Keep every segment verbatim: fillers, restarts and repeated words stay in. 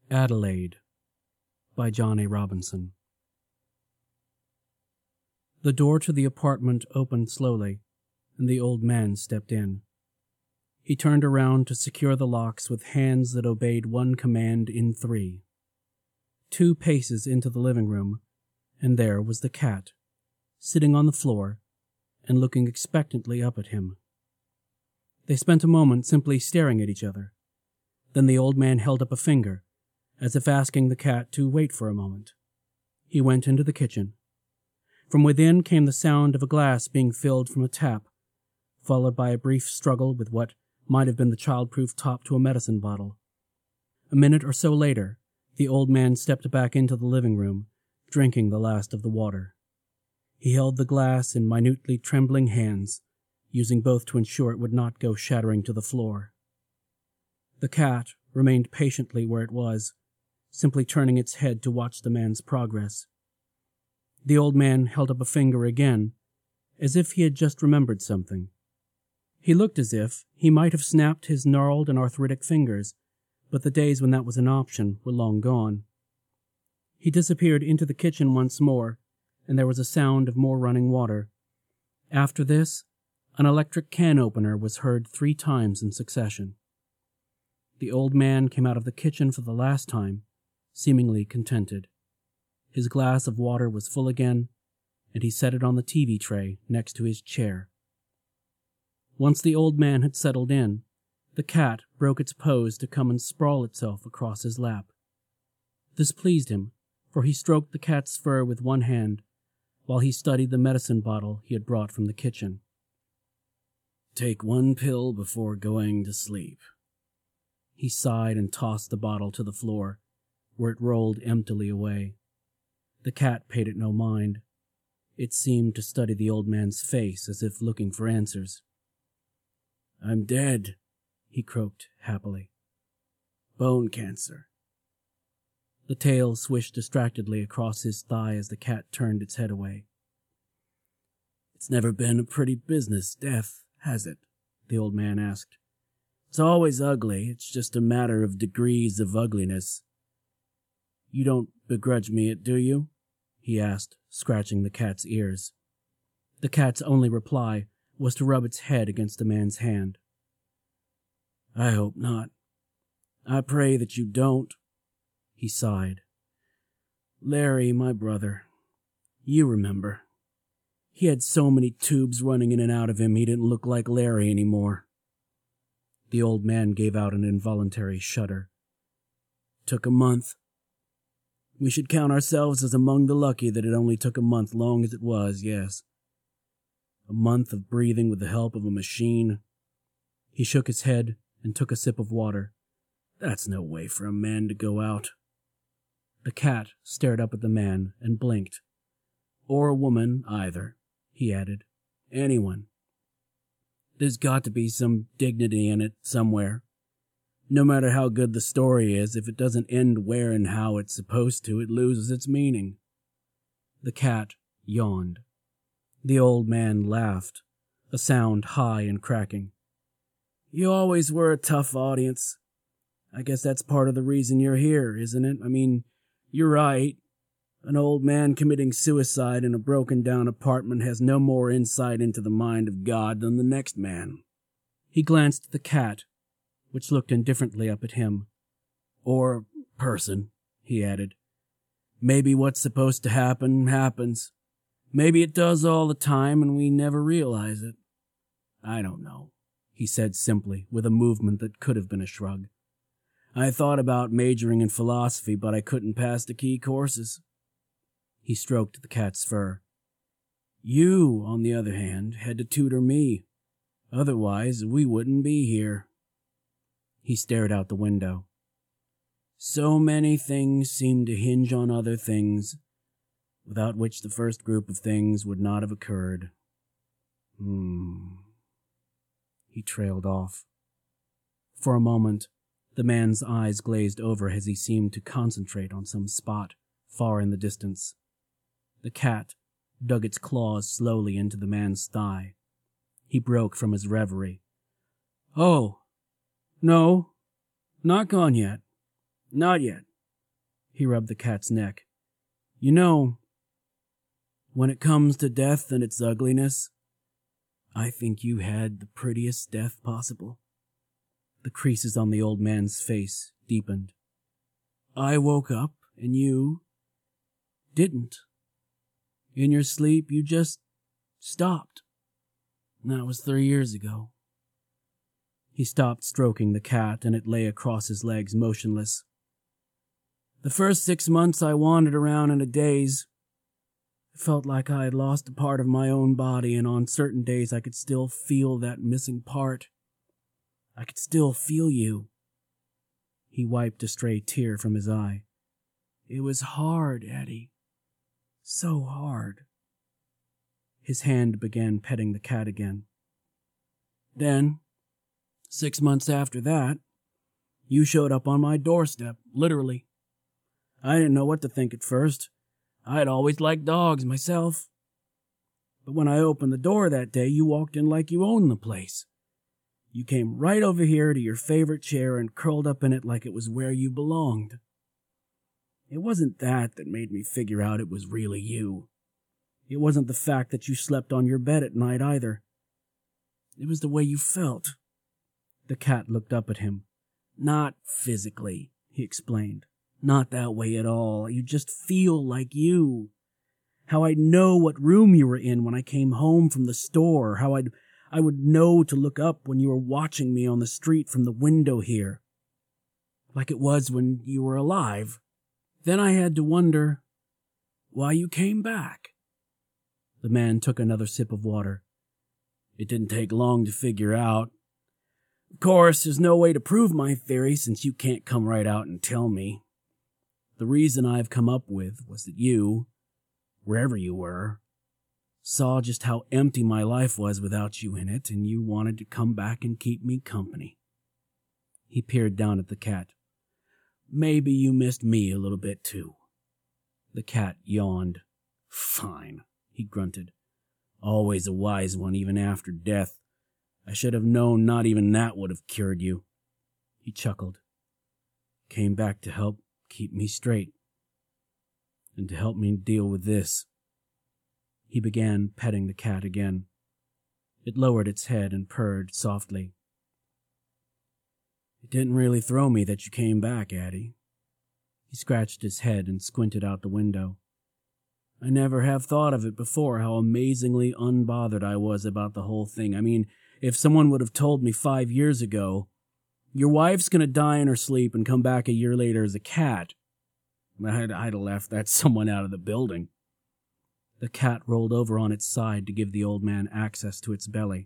Adelaide by John A. Robinson. The door to the apartment opened slowly, and the old man stepped in. He turned around to secure the locks with hands that obeyed one command in three. Two paces into the living room, and there was the cat, sitting on the floor and looking expectantly up at him. They spent a moment simply staring at each other. Then the old man held up a finger, as if asking the cat to wait for a moment. He went into the kitchen. From within came the sound of a glass being filled from a tap, followed by a brief struggle with what might have been the child-proof top to a medicine bottle. A minute or so later, the old man stepped back into the living room, drinking the last of the water. He held the glass in minutely trembling hands, using both to ensure it would not go shattering to the floor. The cat remained patiently where it was, simply turning its head to watch the man's progress. The old man held up a finger again, as if he had just remembered something. He looked as if he might have snapped his gnarled and arthritic fingers, but the days when that was an option were long gone. He disappeared into the kitchen once more, and there was a sound of more running water. After this, an electric can opener was heard three times in succession. The old man came out of the kitchen for the last time, seemingly contented. His glass of water was full again, and he set it on the T V tray next to his chair. Once the old man had settled in, the cat broke its pose to come and sprawl itself across his lap. This pleased him, for he stroked the cat's fur with one hand, while he studied the medicine bottle he had brought from the kitchen. "Take one pill before going to sleep." He sighed and tossed the bottle to the floor, where it rolled emptily away. The cat paid it no mind. It seemed to study the old man's face as if looking for answers. "I'm dead," he croaked happily. "Bone cancer." The tail swished distractedly across his thigh as the cat turned its head away. "It's never been a pretty business, death, has it?" the old man asked. "It's always ugly. It's just a matter of degrees of ugliness. You don't begrudge me it, do you?" he asked, scratching the cat's ears. The cat's only reply was to rub its head against the man's hand. "I hope not. I pray that you don't," he sighed. "Larry, my brother, you remember. He had so many tubes running in and out of him he didn't look like Larry anymore." The old man gave out an involuntary shudder. "Took a month. We should count ourselves as among the lucky that it only took a month long as it was, yes. A month of breathing with the help of a machine." He shook his head and took a sip of water. "That's no way for a man to go out." The cat stared up at the man and blinked. "Or a woman, either," he added. "Anyone. There's got to be some dignity in it somewhere. No matter how good the story is, if it doesn't end where and how it's supposed to, it loses its meaning." The cat yawned. The old man laughed, a sound high and cracking. "You always were a tough audience. I guess that's part of the reason you're here, isn't it? I mean, you're right. An old man committing suicide in a broken-down apartment has no more insight into the mind of God than the next man." He glanced at the cat, which looked indifferently up at him. "Or person," he added. "Maybe what's supposed to happen, happens. Maybe it does all the time and we never realize it. I don't know," he said simply, with a movement that could have been a shrug. "I thought about majoring in philosophy, but I couldn't pass the key courses." He stroked the cat's fur. "You, on the other hand, had to tutor me. Otherwise, we wouldn't be here." He stared out the window. "So many things seem to hinge on other things, without which the first group of things would not have occurred. Hmm." He trailed off. For a moment, the man's eyes glazed over as he seemed to concentrate on some spot far in the distance. The cat dug its claws slowly into the man's thigh. He broke from his reverie. "Oh, no, not gone yet. Not yet. He rubbed the cat's neck. You know, when it comes to death and its ugliness, I think you had the prettiest death possible. The creases on the old man's face deepened. I woke up, and you didn't. In your sleep, you just stopped. And that was three years ago. He stopped stroking the cat, and it lay across his legs, motionless. The first six months I wandered around in a daze. It felt like I had lost a part of my own body, and on certain days I could still feel that missing part. I could still feel you. He wiped a stray tear from his eye. It was hard, Eddie. So hard. His hand began petting the cat again. Then, six months after that, you showed up on my doorstep, literally. I didn't know what to think at first. I had always liked dogs myself. But when I opened the door that day, you walked in like you owned the place. You came right over here to your favorite chair and curled up in it like it was where you belonged. It wasn't that that made me figure out it was really you. It wasn't the fact that you slept on your bed at night either. It was the way you felt. The cat looked up at him. Not physically, he explained. Not that way at all. You just feel like you. How I'd know what room you were in when I came home from the store. How I'd I would know to look up when you were watching me on the street from the window here. Like it was when you were alive. Then I had to wonder why you came back. The man took another sip of water. It didn't take long to figure out. Of course, there's no way to prove my theory since you can't come right out and tell me. The reason I've come up with was that you, wherever you were, saw just how empty my life was without you in it, and you wanted to come back and keep me company. He peered down at the cat. Maybe you missed me a little bit, too. The cat yawned. Fine, he grunted. Always a wise one, even after death. I should have known not even that would have cured you. He chuckled. Came back to help keep me straight. And to help me deal with this. He began petting the cat again. It lowered its head and purred softly. It didn't really throw me that you came back, Addie. He scratched his head and squinted out the window. I never have thought of it before, how amazingly unbothered I was about the whole thing. I mean, if someone would have told me five years ago, your wife's going to die in her sleep and come back a year later as a cat, I'd, I'd have left that someone out of the building. The cat rolled over on its side to give the old man access to its belly.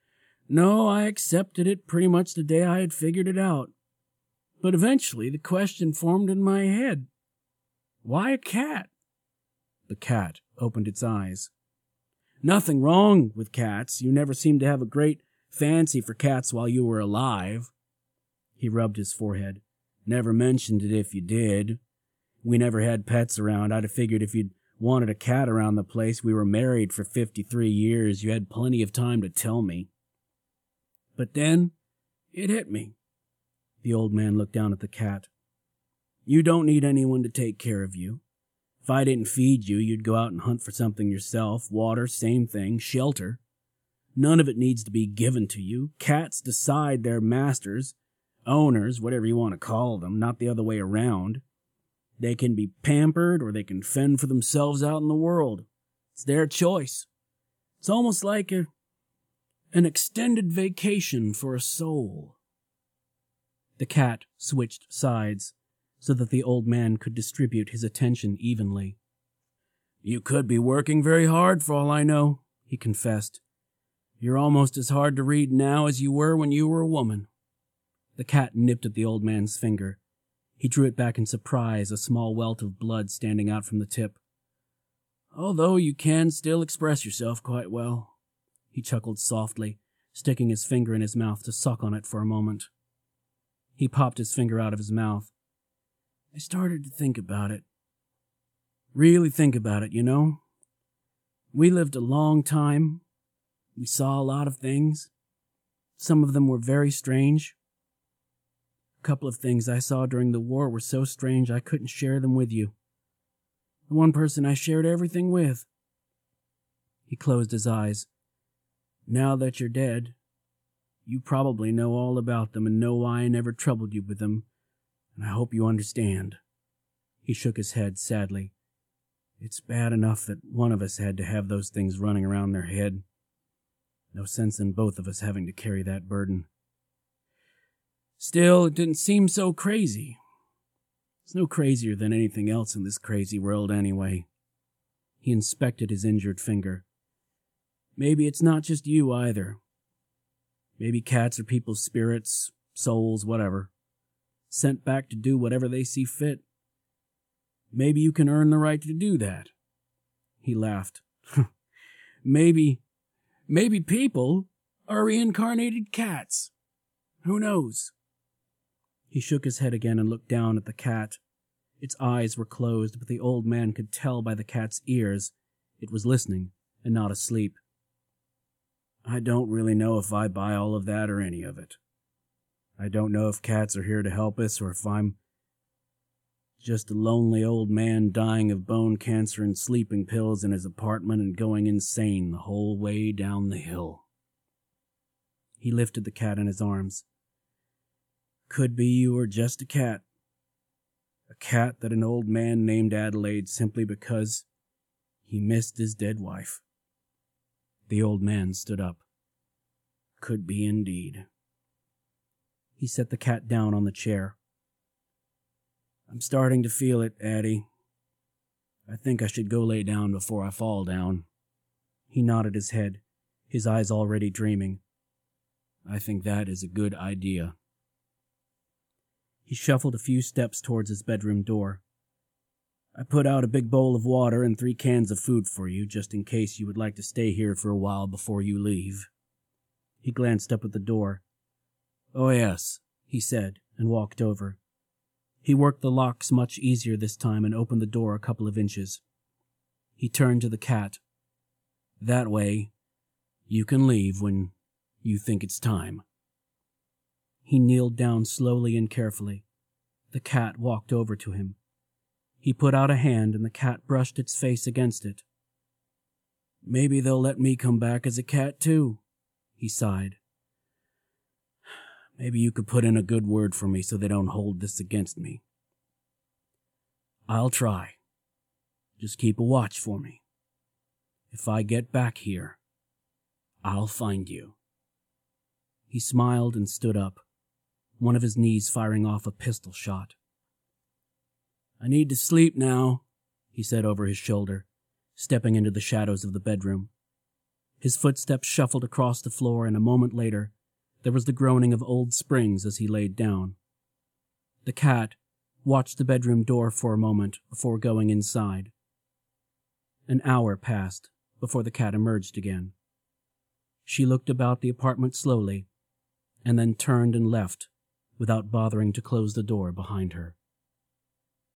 No, I accepted it pretty much the day I had figured it out. But eventually the question formed in my head. Why a cat? The cat opened its eyes. Nothing wrong with cats. You never seemed to have a great fancy for cats while you were alive. He rubbed his forehead. Never mentioned it if you did. We never had pets around. I'd have figured if you'd wanted a cat around the place, we were married for fifty-three years. You had plenty of time to tell me. But then it hit me. The old man looked down at the cat. You don't need anyone to take care of you. If I didn't feed you, you'd go out and hunt for something yourself. Water, same thing. Shelter. None of it needs to be given to you. Cats decide they're masters, owners, whatever you want to call them, not the other way around. They can be pampered or they can fend for themselves out in the world. It's their choice. It's almost like a, an extended vacation for a soul. The cat switched sides so that the old man could distribute his attention evenly. You could be working very hard for all I know, he confessed. You're almost as hard to read now as you were when you were a woman. The cat nipped at the old man's finger. He drew it back in surprise, a small welt of blood standing out from the tip. Although you can still express yourself quite well. He chuckled softly, sticking his finger in his mouth to suck on it for a moment. He popped his finger out of his mouth. I started to think about it. Really think about it, you know? We lived a long time. We saw a lot of things. Some of them were very strange. A couple of things I saw during the war were so strange I couldn't share them with you. The one person I shared everything with." He closed his eyes. "Now that you're dead, you probably know all about them and know why I never troubled you with them, and I hope you understand." He shook his head sadly. "It's bad enough that one of us had to have those things running around their head. No sense in both of us having to carry that burden. Still, it didn't seem so crazy. It's no crazier than anything else in this crazy world anyway." He inspected his injured finger. "Maybe it's not just you either. Maybe cats are people's spirits, souls, whatever, sent back to do whatever they see fit. Maybe you can earn the right to do that." He laughed. Maybe, maybe people are reincarnated cats. Who knows?" He shook his head again and looked down at the cat. Its eyes were closed, but the old man could tell by the cat's ears it was listening and not asleep. "I don't really know if I buy all of that or any of it. I don't know if cats are here to help us or if I'm just a lonely old man dying of bone cancer and sleeping pills in his apartment and going insane the whole way down the hill." He lifted the cat in his arms. "Could be you were just a cat. A cat that an old man named Adelaide simply because he missed his dead wife." The old man stood up. "Could be indeed." He set the cat down on the chair. "I'm starting to feel it, Addie. I think I should go lay down before I fall down." He nodded his head, his eyes already dreaming. "I think that is a good idea." He shuffled a few steps towards his bedroom door. "I put out a big bowl of water and three cans of food for you, just in case you would like to stay here for a while before you leave." He glanced up at the door. "Oh yes," he said, and walked over. He worked the locks much easier this time and opened the door a couple of inches. He turned to the cat. "That way, you can leave when you think it's time." He kneeled down slowly and carefully. The cat walked over to him. He put out a hand and the cat brushed its face against it. "Maybe they'll let me come back as a cat too," he sighed. "Maybe you could put in a good word for me so they don't hold this against me." "I'll try. Just keep a watch for me. If I get back here, I'll find you." He smiled and stood up, one of his knees firing off a pistol shot. "I need to sleep now," he said over his shoulder, stepping into the shadows of the bedroom. His footsteps shuffled across the floor, and a moment later, there was the groaning of old springs as he laid down. The cat watched the bedroom door for a moment before going inside. An hour passed before the cat emerged again. She looked about the apartment slowly, and then turned and left without bothering to close the door behind her.